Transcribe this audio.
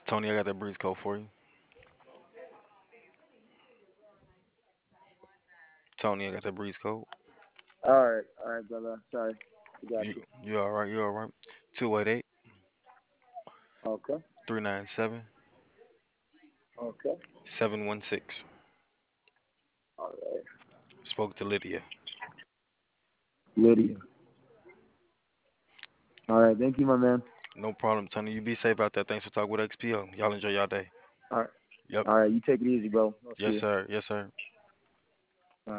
Tony, I got that breeze code for you. Tony, I got that breeze code. All right, brother. Sorry, I got You you. you all right? You all right? 288 Okay, 397 okay. 716. All right, Spoke to Lydia. Lydia. All right, thank you, my man. No problem, Tony. You be safe out there. Thanks for talking with XPO. Y'all enjoy y'all day. All right, Yep. all right. You take it easy, bro. I'll see Yes, you. sir. Yes, sir.